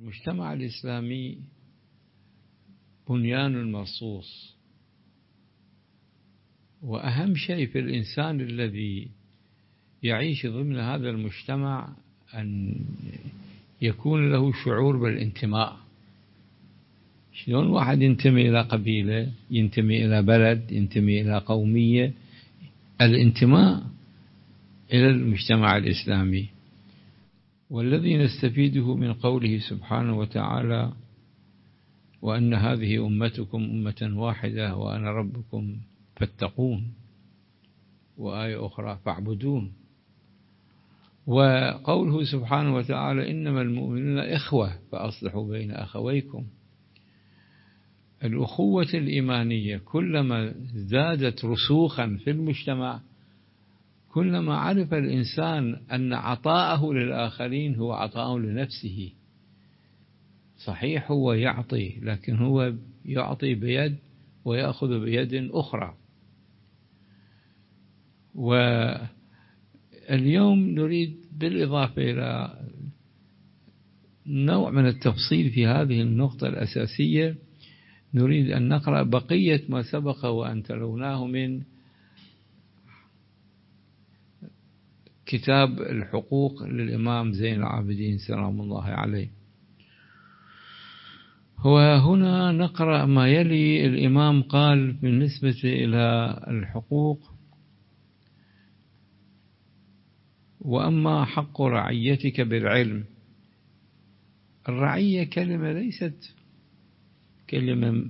المجتمع الإسلامي بنيان مرصوص، وأهم شيء في الإنسان الذي يعيش ضمن هذا المجتمع أن يكون له شعور بالانتماء. شلون واحد ينتمي إلى قبيلة، ينتمي إلى بلد، ينتمي إلى قومية؟ الانتماء إلى المجتمع الإسلامي. والذي نستفيده من قوله سبحانه وتعالى: وأن هذه أمتكم أمة واحدة وأنا ربكم فاتقون، وآية أخرى فاعبدون. وقوله سبحانه وتعالى: إنما المؤمنون إخوة فأصلحوا بين أخويكم. الأخوة الإيمانية كلما زادت رسوخا في المجتمع، كلما عرف الإنسان أن عطاءه للآخرين هو عطاء لنفسه. صحيح هو يعطي، لكن هو يعطي بيد ويأخذ بيد أخرى. واليوم نريد بالإضافة إلى نوع من التفصيل في هذه النقطة الأساسية، نريد أن نقرأ بقية ما سبق وأن تلوناه من كتاب الحقوق للإمام زين العابدين سلام الله عليه. وهنا نقرأ ما يلي. الإمام قال بالنسبة إلى الحقوق: وأما حق رعيتك بالعلم. الرعية كلمة ليست كلمة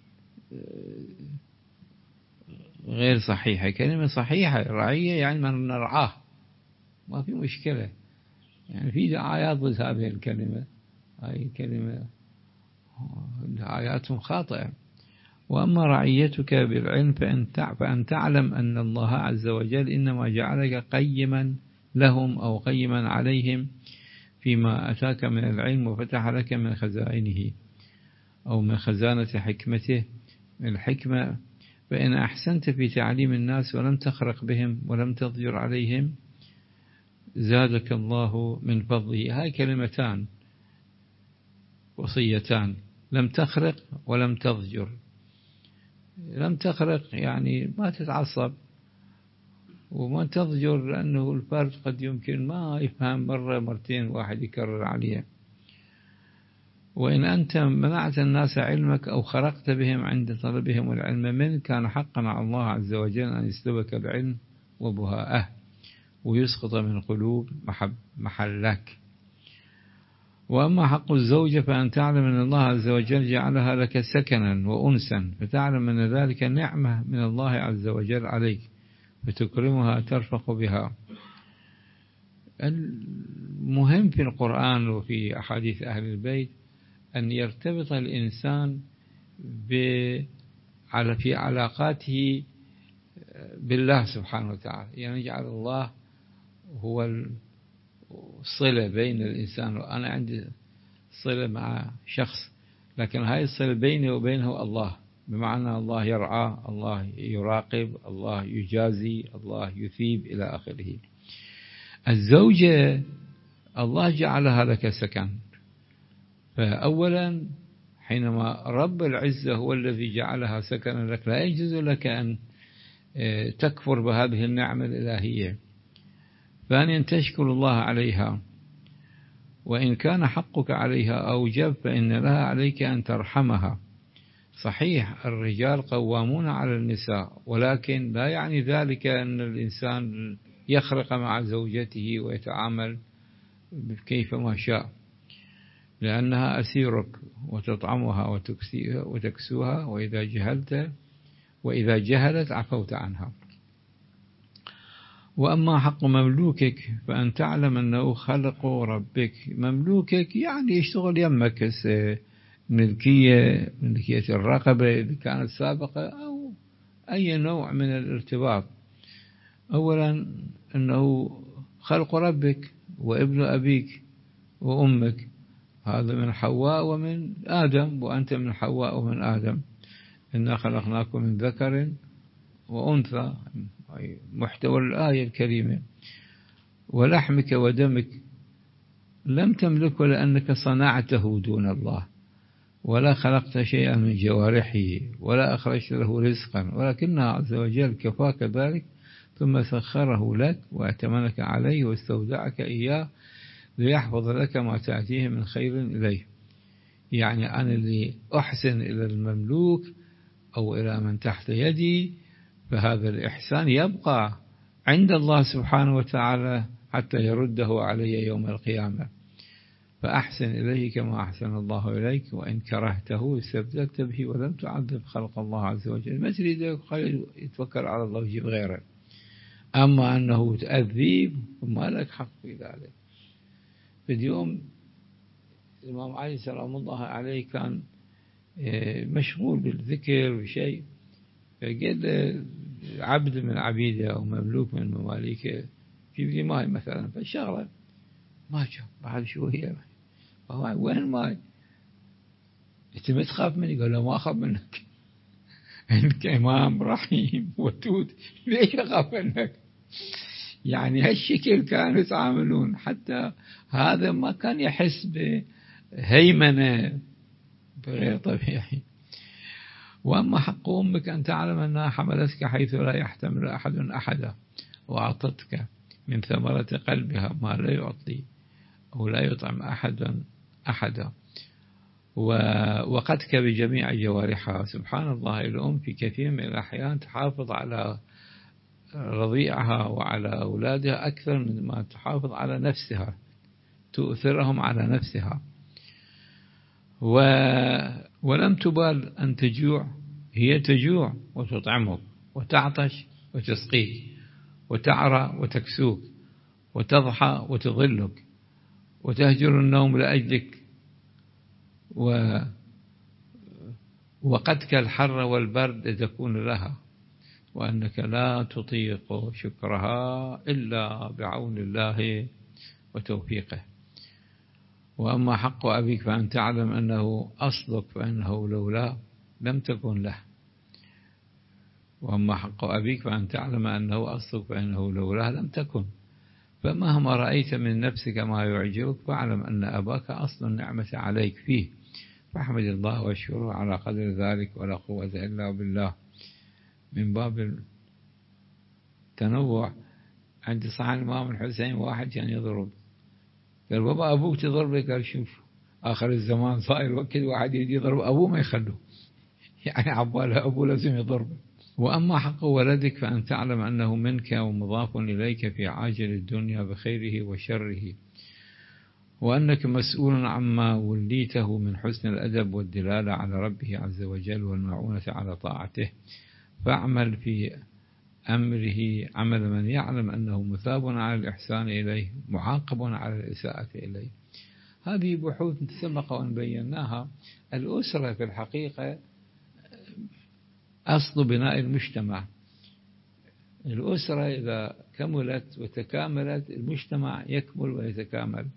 غير صحيحة، كلمة صحيحة. الرعية يعني من نرعاه، ما في مشكلة. يعني في دعايات ضد هذه الكلمة، هذه كلمة دعاياتهم خاطئة. وأما رعيتك بالعلم فأن تعلم أن الله عز وجل إنما جعلك قيما لهم أو قيما عليهم فيما أتاك من العلم، وفتح لك من خزائنه أو من خزانة حكمته من الحكمة. فإن أحسنت في تعليم الناس ولم تخرق بهم ولم تضجر عليهم زادك الله من فضله. هاي كلمتان وصيتان: لم تخرق ولم تضجر. لم تخرق يعني ما تتعصب، وما تضجر لأنه الفرد قد يمكن ما يفهم مرة مرتين واحد يكرر عليه. وإن أنت منعت الناس علمك أو خرقت بهم عند طلبهم العلم منك، كان حقا على الله عز وجل أن يسلبك العلم وبهاءه ويسقط من قلوب محلك. وأما حق الزوجة فأن تعلم أن الله عز وجل جعلها لك سكنا وأنسا، فتعلم أن ذلك نعمة من الله عز وجل عليك، فتكرمها ترفق بها. المهم في القرآن وفي أحاديث أهل البيت أن يرتبط الإنسان في علاقاته بالله سبحانه وتعالى، يعني يجعل الله هو الصلة بين الإنسان. وأنا عندي صلة مع شخص، لكن هاي الصلة بيني وبينه الله، بمعنى الله يرعى، الله يراقب، الله يجازي، الله يثيب إلى آخره. الزوجة الله جعلها لك سكن. فأولا حينما رب العزة هو الذي جعلها سكنا لك، لا يجوز لك أن تكفر بهذه النعمة الإلهية. ثانيا تشكر الله عليها، وإن كان حقك عليها أوجب فإن لها عليك أن ترحمها. صحيح الرجال قوامون على النساء، ولكن لا يعني ذلك أن الإنسان يخرق مع زوجته ويتعامل كيفما شاء، لأنها أسيرك وتطعمها وتكسوها، وإذا جهلت عفوت عنها. وأما حق مملوكك فأن تعلم أنه خلق ربك. مملوكك يعني يشتغل يمك، ملكية الرقبة إذا كانت سابقة، أو أي نوع من الارتباط. أولا أنه خلق ربك وابن أبيك وأمك، هذا من حواء ومن آدم، وأنت من حواء ومن آدم. إنا خلقناكم من ذكر وأنثى، محتوى الآية الكريمة. ولحمك ودمك، لم تملكه لأنك صنعته دون الله، ولا خلقت شيئا من جوارحه، ولا أخرجت له رزقا، ولكنه عز وجل كفاك ذلك ثم سخره لك وأتمنك عليه واستودعك إياه ليحفظ لك ما تأتيه من خير إليه. يعني أنا اللي أحسن إلى المملوك أو إلى من تحت يدي، فهذا الإحسان يبقى عند الله سبحانه وتعالى حتى يرده علي يوم القيامة. فأحسن إليه كما أحسن الله إليك، وإن كرهته استبدلت به ولم تعذب خلق الله عز وجل. ما تريد يتوكل على الله ويجيب غيره، أما أنه تأذيب وما لك حق في ذلك. في اليوم الإمام علي سلام الله عليه كان مشغول بالذكر وشيء، فقال عبد من عبيده أو مملوك من مماليكه جيب لي ماي مثلا، فالشغلة ما جاء. بعد شوية وين ماي؟ أنت ما تخاف مني؟ قال له ما أخاف منك، أنت إمام رحيم ودود، ليش أخاف منك؟ يعني هالشكل كانوا يتعاملون، حتى هذا ما كان يحس بهيمنة غير طبيعي. وأما حق أمك أن تعلم أنها حملتك حيث لا يحتمل أحد أحدا، وأعطتك من ثمرة قلبها ما لا يعطي أو لا يطعم أحدا، وقتك بجميع جوارحها. سبحان الله، الأم في كثير من الأحيان تحافظ على رضيعها وعلى أولادها أكثر من ما تحافظ على نفسها، تؤثرهم على نفسها. ولم تبال أن تجوع، هي تجوع وتطعمك، وتعطش وتسقيك، وتعرى وتكسوك، وتضحى وتظلك، وتهجر النوم لأجلك، وقتك الحر والبرد تكون لها، وأنك لا تطيق شكرها إلا بعون الله وتوفيقه. وأما حق أبيك فأن تعلم أنه أصلك، فإنه لولا لم تكن له. وأما حق أبيك فأن تعلم أنه أصلك، فإنه لولا لم تكن. فمهما رأيت من نفسك ما يعجبك فاعلم أن أباك أصل النعمة عليك فيه، فاحمد الله واشكره على قدر ذلك، ولا قوة إلا بالله. من باب التنوع، عند صحن الإمام الحسين واحد كان يضرب، قال بابا أبوك تضربه؟ قال شوف آخر الزمان صاير وقت واحد يجي يضرب أبوه ما يخلوه، يعني عباله أبوه لازم يضربه. وأما حق ولدك فأن تعلم أنه منك ومضاف إليك في عاجل الدنيا بخيره وشره، وأنك مسؤول عما وليته من حسن الأدب والدلالة على ربه عز وجل والمعونة على طاعته، فاعمل في أمره عمل من يعلم أنه مثاب على الإحسان إليه معاقب على الإساءة إليه. هذه بحوث سبق وأن بيناها. الأسرة في الحقيقة أصل بناء المجتمع. الأسرة إذا كملت وتكاملت المجتمع يكمل ويتكامل.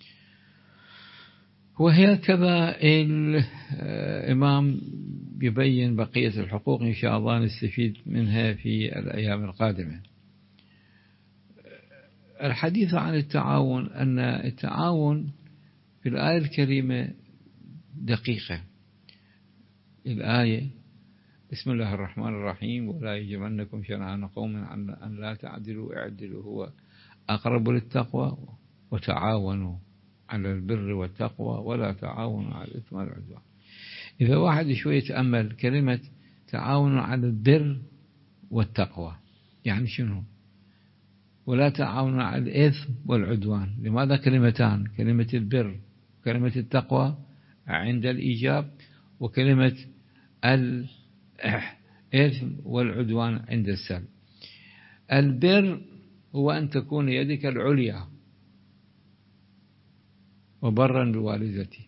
وهكذا الإمام يبين بقية الحقوق إن شاء الله نستفيد منها في الأيام القادمة. الحديث عن التعاون، أن التعاون في الآية الكريمة دقيقة. الآية بسم الله الرحمن الرحيم: ولا يجرمنكم شنآن قوم أن لا تعدلوا اعدلوا هو أقرب للتقوى وتعاونوا على البر والتقوى ولا تعاونوا على الإثم والعدوان. إذا واحد شوية يتأمل كلمة تعاونوا على البر والتقوى يعني شنو؟ ولا تعاونوا على الإثم والعدوان. لماذا كلمتان؟ كلمة البر وكلمة التقوى عند الإيجاب، وكلمة الإثم والعدوان عند السلب. البر هو أن تكون يدك العليا وبرا بوالدتي.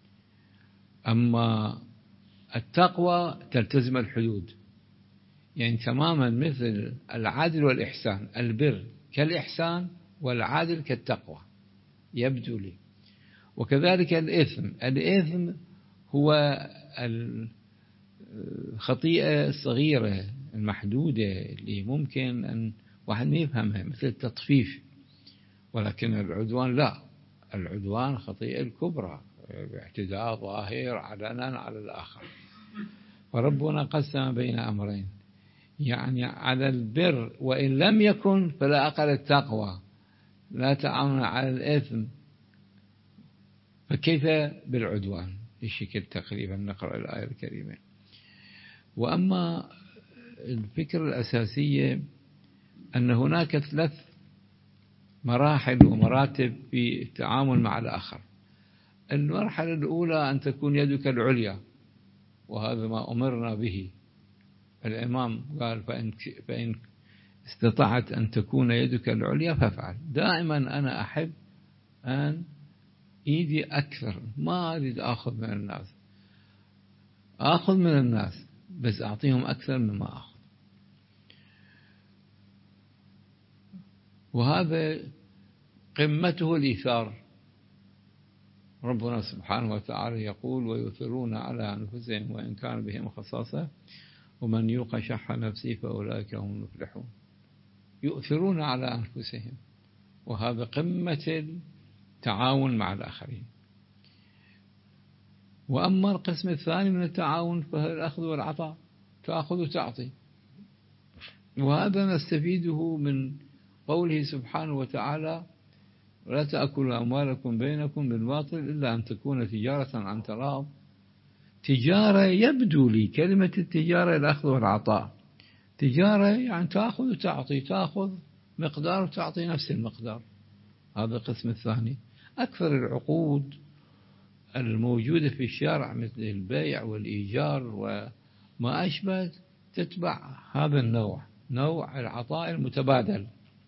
أما التقوى تلتزم الحدود، يعني تماما مثل العدل والإحسان. البر كالإحسان والعدل كالتقوى يبدو لي. وكذلك الإثم هو الخطيئة الصغيرة المحدودة اللي ممكن أن واحد ما يفهمها مثل التطفيف. ولكن العدوان لا، العدوان خطيئة الكبرى، باعتداء ظاهر علنا على الآخر. فربنا قسم بين أمرين، يعني على البر وإن لم يكن فلا أقل التقوى، لا تعاون على الإثم، فكيف بالعدوان؟ بشكل تقريبا نقرأ الآية الكريمة. وأما الفكرة الأساسية أن هناك 3 مراحل ومراتب في التعامل مع الآخر. المرحلة الأولى أن تكون يدك العليا، وهذا ما أمرنا به. الإمام قال فإن استطعت أن تكون يدك العليا فافعل. دائما أنا أحب أن إيدي أكثر، ما أريد أخذ من الناس، أخذ من الناس بس أعطيهم أكثر مما أخذ. وهذا قمته الإيثار. ربنا سبحانه وتعالى يقول ويؤثرون على أنفسهم وإن كان بهم خصاصة ومن يوق شح نفسه فأولئك هم المفلحون. يؤثرون على أنفسهم، وهذا قمة التعاون مع الآخرين. وأما القسم الثاني من التعاون فهو الأخذ والعطاء، تأخذ وتعطي. وهذا نستفيده من قوله سبحانه وتعالى ولا تأكلوا أموالكم بينكم بالباطل إلا أن تكون تجارة عن تراض. تجارة يبدو لي كلمة التجارة الأخذ والعطاء. تجارة يعني تأخذ وتعطي، تأخذ مقدار وتعطي نفس المقدار. هذا القسم الثاني. أكثر العقود الموجودة في الشارع مثل البيع والإيجار وما أشبه تتبع هذا النوع، نوع العطاء المتبادل.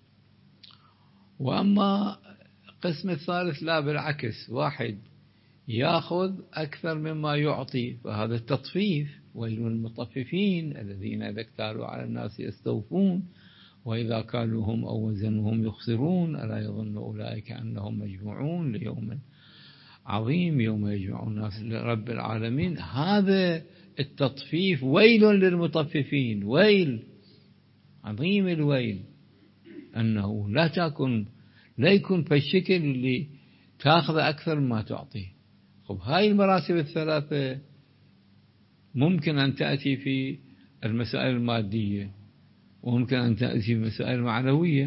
وأما القسم الثالث لا، بالعكس، واحد يأخذ أكثر مما يعطي، فهذا التطفيف. ويل للمطففين الذين إذا اكتالوا على الناس يستوفون وإذا كالوهم أو وزنوهم يخسرون ألا يظن أولئك أنهم مجموعون ليوم عظيم يوم يجمع الناس لرب العالمين. هذا التطفيف ويل للمطففين، ويل عظيم الويل، أنه لا يكون في الشكل اللي تأخذ أكثر مما تعطيه. خب هاي المراتب الثلاثة ممكن أن تأتي في المسائل المادية، وممكن أن تأتي في المسائل المعنوية.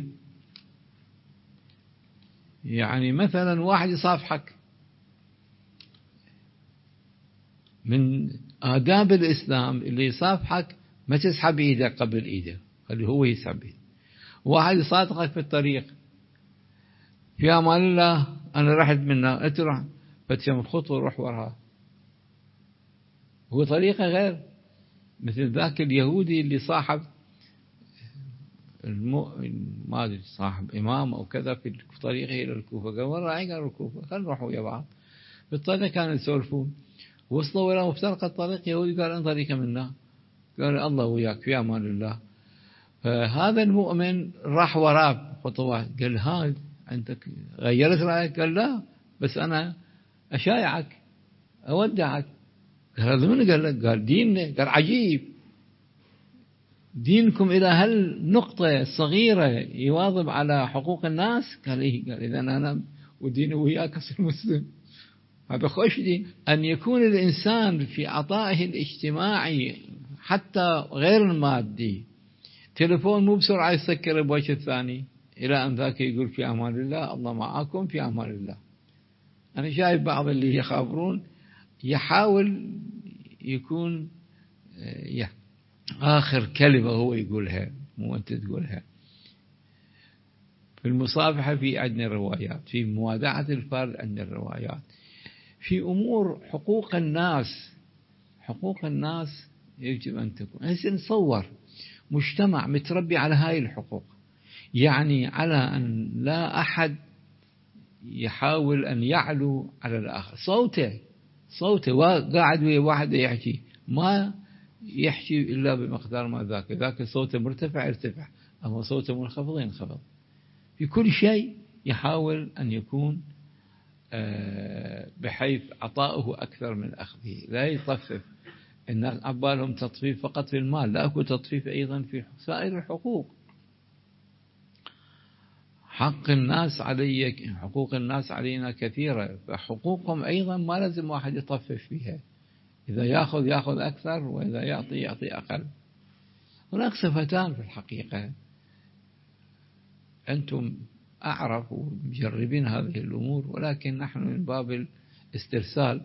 يعني مثلا واحد يصافحك، من آداب الإسلام اللي يصافحك ما تسحب إيدك قبل إيده، خليه هو يسحب إيدك. واحد يصادقك في الطريق في أمان الله أنا رحت منه، أتروح فتشم خطوة وروح وراها. هو طريقة غير، مثل ذاك اليهودي اللي صاحب ما أدري صاحب إمام أو كذا في طريقه إلى الكوفة، قال وين رايح؟ قال الكوفة، خلينا نروح ويا بعض. في الطريق كانوا يسولفون، وصلوا إلى مفترق الطريق. يهودي قال أنا طريقة منا، قال الله وياك في أمان الله. فهذا المؤمن راح وراه خطوات، قال ها أنت غيرت رأيك؟ قال لا، بس أنا أشايعك أودعك. قال هذا من قال لك؟ قال ديننا. قال عجيب، دينكم إلى هالنقطة الصغيرة يواظب على حقوق الناس؟ قال إيه؟ قال إذا أنا وديني وياك أصير مسلم. هذا خوش دين. أن يكون الإنسان في عطائه الاجتماعي حتى غير المادي، تليفون مو بسرعة يسكر بوجه الثاني، إلى أن ذاك يقول في أمان الله، الله معاكم في أمان الله. أنا شايف بعض اللي يخابرون يحاول يكون آخر كلمة هو يقولها، مو أنت تقولها. في المصافحة في عندنا روايات، في موادعة الفرد عندنا روايات، في أمور حقوق الناس. حقوق الناس يجب أن تكون. هسه نصور مجتمع متربي على هاي الحقوق، يعني على أن لا أحد يحاول أن يعلو على الآخر. صوته قاعد ويا واحد يحكي، ما يحكي إلا بمقدار ما ذاك صوته مرتفع يرتفع، أما صوته منخفض ينخفض. في كل شيء يحاول أن يكون بحيث عطاؤه أكثر من أخذه، لا يطفف. الناس عبالهم تطفيف فقط في المال، لا أكو تطفيف أيضا في سائر الحقوق. حق الناس علي، حقوق الناس علينا كثيرة، فحقوقهم أيضا ما لازم واحد يطفف فيها. إذا يأخذ أكثر، وإذا يعطي أقل. هناك صفتان في الحقيقة، أنتم أعرف ومجربين هذه الأمور، ولكن نحن من باب الاسترسال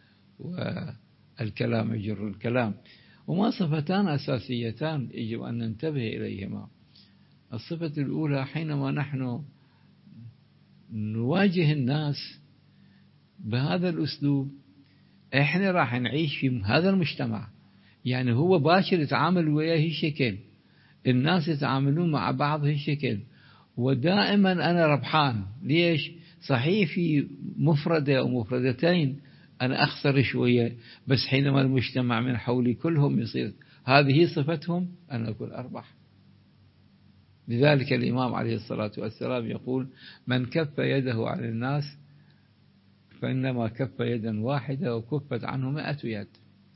والكلام يجر الكلام. وما صفتان أساسيتان يجب أن ننتبه إليهما. الصفة الأولى، حينما نحن نواجه الناس بهذا الأسلوب، إحنا راح نعيش في هذا المجتمع. يعني هو باشر يتعامل وياه هالشكل، الناس يتعاملون مع بعض هالشكل، ودائما أنا ربحان. ليش؟ صحيح في مفردة أو مفردتين أنا أخسر شوية، بس حينما المجتمع من حولي كلهم يصير هذه صفتهم، أنا أكون أربح. لذلك الإمام عليه الصلاة والسلام يقول: من كف يده عن الناس فإنما كف يدا واحدة وكفت عنه 100 يد.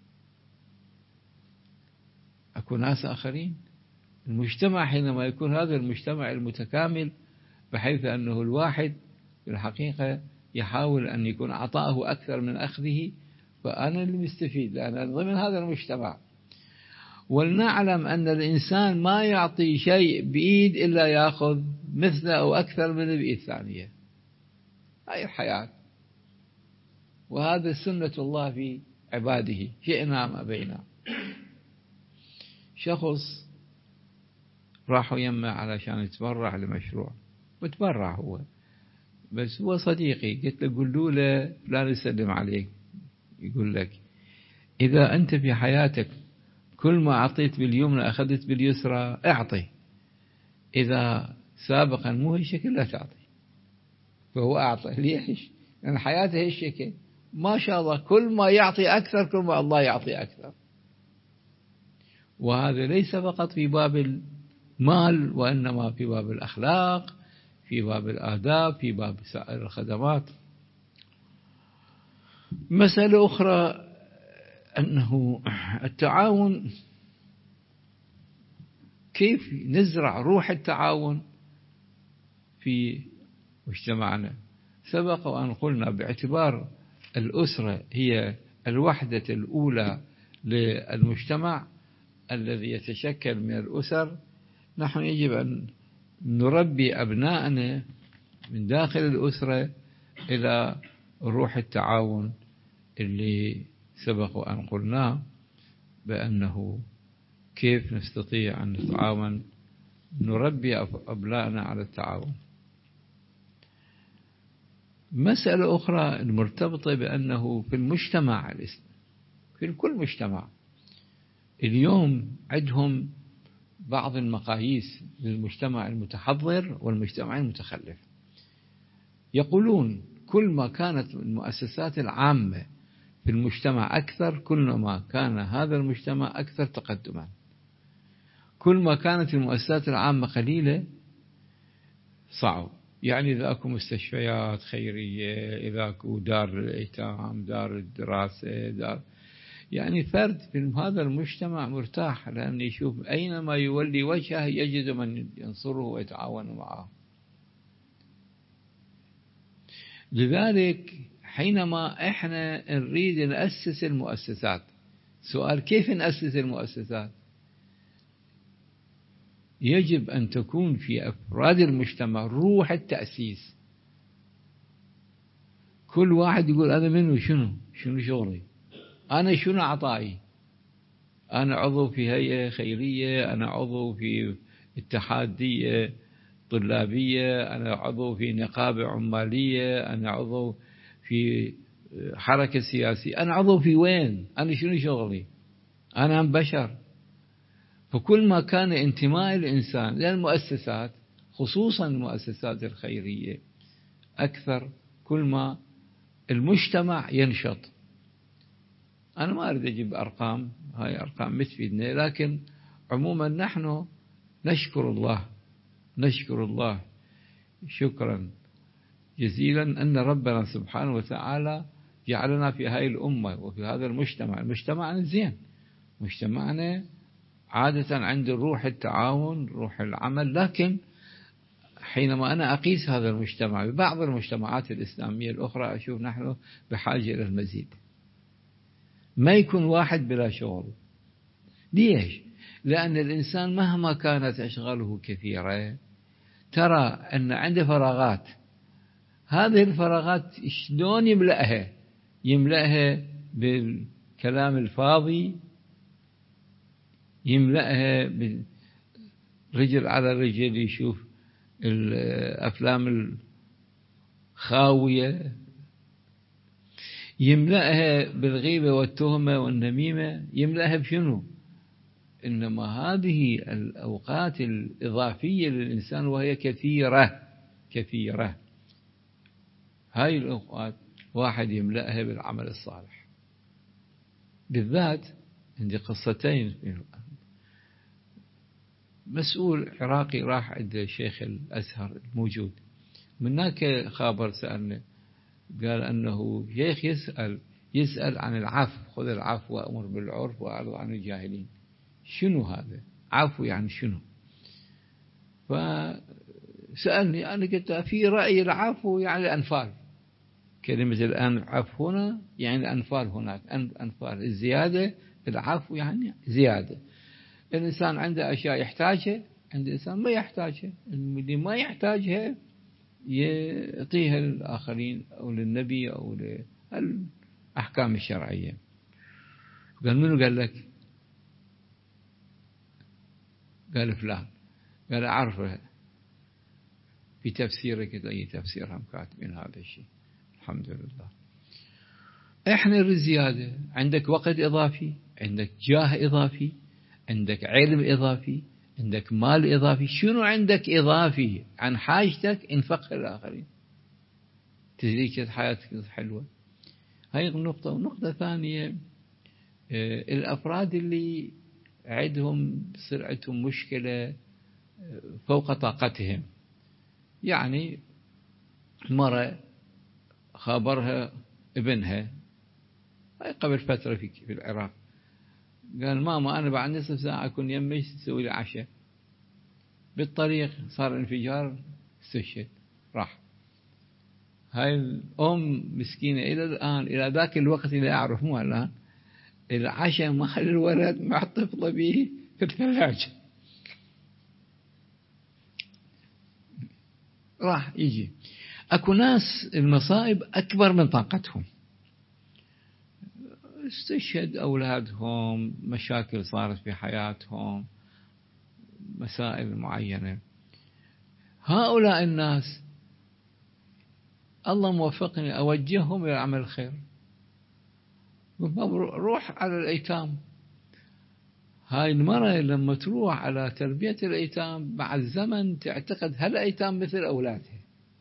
أكون ناس آخرين. المجتمع حينما يكون هذا المجتمع المتكامل، بحيث أنه الواحد في الحقيقة يحاول أن يكون عطاءه أكثر من أخذه، فأنا اللي مستفيد لأن ضمن هذا المجتمع. ولنعلم أن الإنسان ما يعطي شيء بإيد إلا يأخذ مثله أو أكثر من بإيد ثانية. هاي الحياة، وهذا سنة الله في عباده، شئنا ما بينا. شخص راحوا يمه علشان يتبرع لمشروع، وتبرع هو، بس هو صديقي. قلت له: قولوا له فلان يسلم عليك، يقول لك إذا أنت في حياتك كل ما أعطيت باليمنى أخذت باليسرى، أعطي. إذا سابقا مو هالشكل لا تعطي. فهو أعطى. ليش؟ لأن حياته هالشكل، ما شاء الله، كل ما يعطي أكثر كل ما الله يعطي أكثر. وهذا ليس فقط في باب المال، وإنما في باب الأخلاق، في باب الآداب، في باب سائر الخدمات. مسألة أخرى أنه التعاون، كيف نزرع روح التعاون في مجتمعنا. سبق وأن قلنا باعتبار الأسرة هي الوحدة الأولى للمجتمع الذي يتشكل من الأسر، نحن يجب أن نربي أبنائنا من داخل الأسرة إلى روح التعاون اللي سبق وأن قلناه، بأنه كيف نستطيع أن نتعاون، نربي أبنائنا على التعاون. مسألة أخرى المرتبطة بأنه في المجتمع الإسلامي، في كل مجتمع اليوم عندهم بعض المقاييس للمجتمع المتحضر والمجتمع المتخلف. يقولون كل ما كانت المؤسسات العامة في المجتمع أكثر، كلما كان هذا المجتمع أكثر تقدما. كل ما كانت المؤسسات العامة قليلة صعب. يعني إذا أكو مستشفيات خيرية، إذا أكو دار الأيتام، دار الدراسة، يعني فرد في هذا المجتمع مرتاح، لأن يشوف أينما يولي وجهه يجد من ينصره ويتعاون معه. لذلك حينما إحنا نريد نأسس المؤسسات، سؤال كيف نأسس المؤسسات؟ يجب أن تكون في أفراد المجتمع روح التأسيس. كل واحد يقول أنا منو، شنو شغلي، أنا شنو عطائي. أنا عضو في هيئة خيرية، أنا عضو في اتحادية طلابية، أنا عضو في نقابة عمالية، أنا عضو في حركة سياسية، أنا عضو في وين، أنا شنو شغلي، أنا بشر. فكل ما كان انتماء الإنسان للمؤسسات، خصوصا المؤسسات الخيرية، أكثر، كل ما المجتمع ينشط. أنا ما أريد أجيب أرقام، هاي أرقام ما تفيدنا، لكن عموما نحن نشكر الله شكرا جزيلا أن ربنا سبحانه وتعالى جعلنا في هاي الأمة وفي هذا المجتمع. مجتمعنا زين، مجتمعنا عادة عنده روح التعاون، روح العمل، لكن حينما أنا أقيس هذا المجتمع ببعض المجتمعات الإسلامية الأخرى أشوف نحن بحاجة إلى المزيد. ما يكون واحد بلا شغل. ليش؟ لأن الإنسان مهما كانت أشغاله كثيرة ترى أن عنده فراغات. هذه الفراغات شلون يملأها؟ يملأها بالكلام الفاضي، يملأها رجل على رجل يشوف الأفلام الخاوية، يملأها بالغيبة والتهمة والنميمة، يملأها بشنو؟ إنما هذه الأوقات الإضافية للإنسان وهي كثيرة كثيرة، هاي الأوقات واحد يملأها بالعمل الصالح. بالذات عندي قصتين. مسؤول عراقي راح عند الشيخ الأزهر الموجود، من هناك خابر سألنا، قال أنه شيخ يسأل عن العفو، خذ العفو وأمر بالعرف وأعرض عن الجاهلين. شنو هذا عفو؟ يعني شنو؟ فسألني، أنا قلت في رأي العفو يعني الأنفال. كلمة الآن عفو هنا يعني الأنفال، هناك أنفال الزيادة. العفو يعني زيادة. الإنسان عنده أشياء يحتاجها، عند إنسان ما يحتاجها. اللي ما يحتاجها يعطيها للآخرين أو للنبي أو للأحكام الشرعية. قال منو قال لك؟ قال فلان. قال أعرفه في تفسيرك أي تفسير هم كاتبين هذا الشيء. الحمد لله. احنا الزيادة، عندك وقت إضافي، عندك جاه إضافي، عندك علم إضافي، عندك مال إضافي. شنو عندك إضافي عن حاجتك انفقه للآخرين، تزيد حياتك حلوة. هاي النقطة. ونقطة ثانية، الأفراد اللي عندهم عندهم مشكلة فوق طاقتهم، يعني مرة خابرها ابنها قبل فترة في العراق، قال ماما أنا بعد نصف ساعة أكون يمك تسوي لي عشاء. بالطريق صار انفجار، استشهد، راح. هاي الأم مسكينة إلى الآن، إلى ذاك الوقت اللي أعرف مو الآن، العشاء مال الولد معطفة به في الثلاجة. راح يجي. أكو ناس المصائب أكبر من طاقتهم، استشهد أولادهم، مشاكل صارت في حياتهم، مسائل معينة. هؤلاء الناس الله موفقني أوجههم إلى عمل الخير. روح على الأيتام. هاي المرأة لما تروح على تربية الأيتام مع الزمن تعتقد هالأيتام مثل أولادها.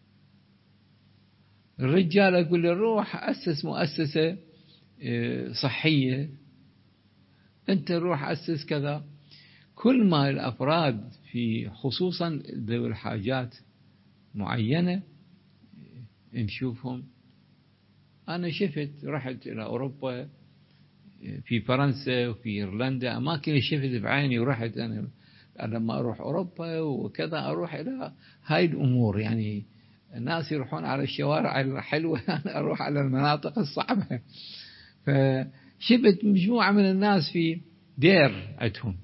الرجال يقول لي روح أسس مؤسسة صحية، أنت روح أسس كذا. كل ما الأفراد في خصوصا ذوي الحاجات معينة نشوفهم. أنا شفت، رحت إلى أوروبا، في فرنسا وفي إيرلندا، أماكن شفت بعيني. ورحت أنا لما أروح أوروبا وكذا أروح إلى هاي الأمور، يعني الناس يروحون على الشوارع الحلوة، أنا أروح على المناطق الصعبة. فشفت مجموعة من الناس في دير عندهم.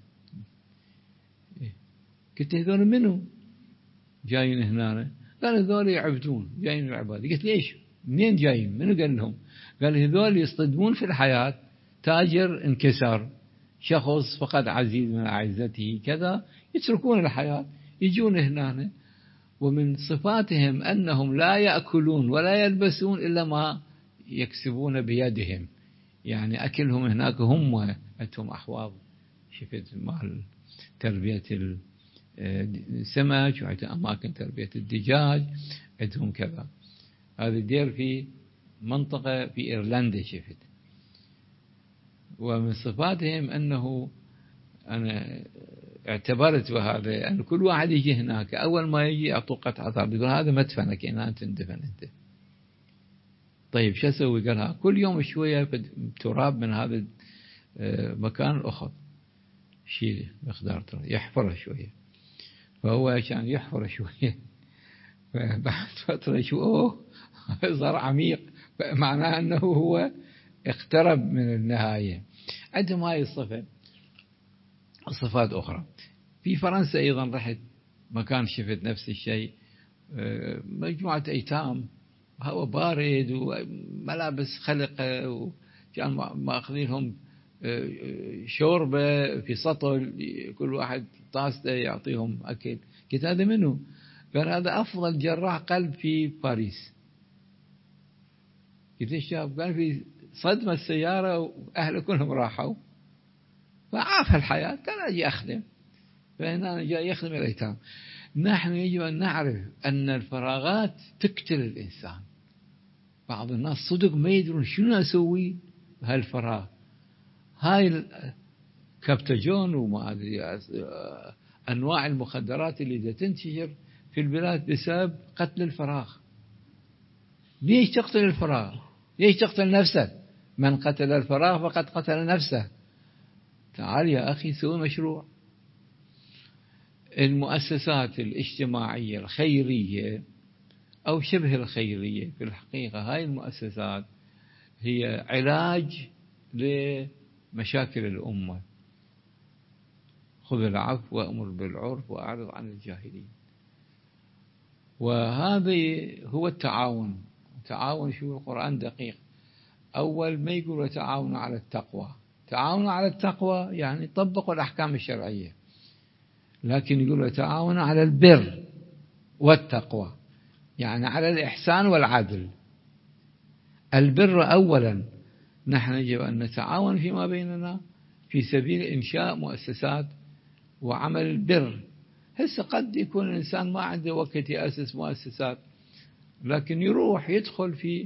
قلت هذول منو جايين هنا؟ قال هذول يعبدون، جايين العبادة. قلت ليش؟ منين جايين؟ منو قال لهم؟ قال هذول يصطدمون في الحياة، تاجر انكسر، شخص فقد عزيز من أعزته كذا، يتركون الحياة يجون هنا. ومن صفاتهم أنهم لا يأكلون ولا يلبسون إلا ما يكسبون بيدهم، يعني أكلهم هناك هم عندهم أحواض، شفت مال تربية السمك، وعندهم أماكن تربية الدجاج، عندهم كذا. هذا دير في منطقة في إيرلندا شفت. ومن صفاتهم أنه أنا اعتبرت بهذا أن كل واحد يجي هناك أول ما يجي يعطوه قطعة أرض، يقول هذا مدفنك هنا تندفن أنت. طيب شو أسوي؟ قالها كل يوم شوية تراب من هذا مكان أخذ شيء مقدار تراب يحفره شوية. فهو عشان يحفره شوية فبعد فترة يشوف صار عميق، معناه أنه هو اقترب من النهاية. عندهم هاي الصفة. صفات أخرى في فرنسا أيضا رحت مكان شفت نفس الشيء، مجموعة أيتام، هو بارد وملابس خلقة، وكان ماخذينهم شوربة في سطل، كل واحد طاسته يعطيهم أكل. قلت هذا منه؟ قال هذا أفضل جراح قلب في باريس. قلت الشاب قال في صدمة السيارة وأهله كلهم راحوا، فعاف الحياة، كان أجي أخدم، فهنا جاء يخدم الأيتام. نحن يجب أن نعرف أن الفراغات تقتل الإنسان. بعض الناس صدق ما يدرون شنو أسوي بهالفراغ. هاي الكبتاجون وما أدري أنواع المخدرات اللي تنتشر في البلاد بسبب قتل الفراغ. ليش تقتل الفراغ؟ ليش تقتل نفسك؟ من قتل الفراغ فقد قتل نفسه. تعال يا أخي سوي مشروع. المؤسسات الاجتماعية الخيرية أو شبه الخيرية، في الحقيقة هاي المؤسسات هي علاج لمشاكل الأمة. خذ العفو وأمر بالعرف وأعرض عن الجاهلين. وهذا هو التعاون. تعاون شو القرآن دقيق. أول ما يقول تعاونوا على التقوى، تعاونوا على التقوى يعني طبقوا الأحكام الشرعية، لكن يقول تعاونوا على البر والتقوى، يعني على الإحسان والعدل. البر أولا، نحن يجب أن نتعاون فيما بيننا في سبيل إنشاء مؤسسات وعمل البر. هسه قد يكون الإنسان ما عنده وقت يأسس مؤسسات، لكن يروح يدخل في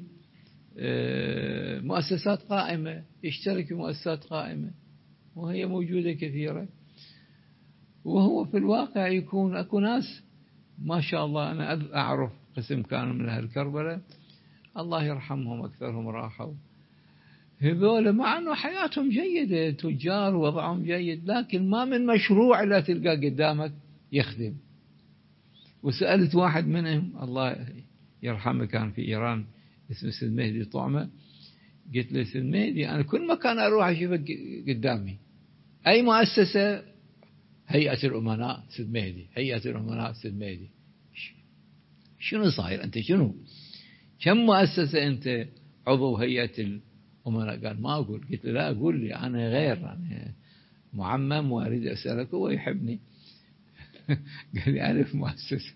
مؤسسات قائمة، يشترك في مؤسسات قائمة وهي موجودة كثيرة. وهو في الواقع يكون أكو ناس ما شاء الله، أنا أعرف قسم كانوا من أهل كربلاء الله يرحمهم أكثرهم راحوا، هذول مع أنه حياتهم جيدة، تجار وضعهم جيد، لكن ما من مشروع لا تلقى قدامك يخدم. وسألت واحد منهم الله يرحمه كان في إيران اسمه سيد مهدي طعمة، قلت له سيد مهدي أنا كل مكان أروح أشوفك قدامي، أي مؤسسة هيئة الأمناء سيد مهدي، هيئة الأمناء سيد مهدي، شنو صاير أنت؟ شنو كم مؤسسة أنت عضو هيئة الأمناء؟ قال ما أقول. قلت له لا أقول لي أنا غير، أنا معمم وأريد أسألك. هو يحبني قال لي 1000 مؤسسة.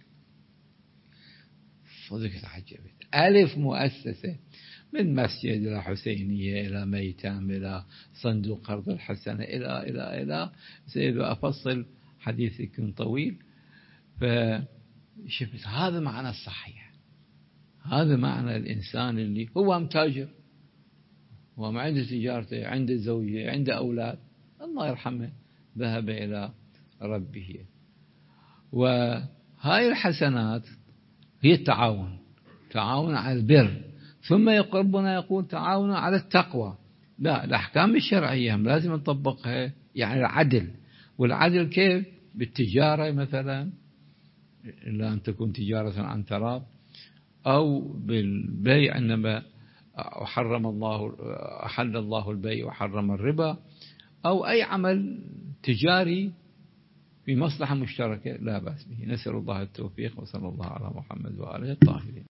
صدق تعجبت، 1000 مؤسسة، من مسجد إلى حسينية إلى ميتام إلى صندوق قرض الحسنة إلى سيد أفصل حديث يكون طويل. فشفت هذا معنى الصحيح، هذا معنى الإنسان اللي هو متاجر، هو ما عنده تجارته، عنده زوجة، عنده أولاد، الله يرحمه ذهب إلى ربه. وهاي الحسنات هي التعاون، تعاون على البر. ثم ربنا يقول تعاونوا على التقوى. لا، الأحكام الشرعية لازم نطبقها، يعني العدل. والعدل كيف؟ بالتجارة مثلا، إلا أن تكون تجارة عن تراض، أو بالبيع إنما أحل الله البيع وحرم الربا، أو أي عمل تجاري في مصلحة مشتركة لا بأس به. نسأل الله التوفيق، وصلى الله على محمد وآله الطاهرين.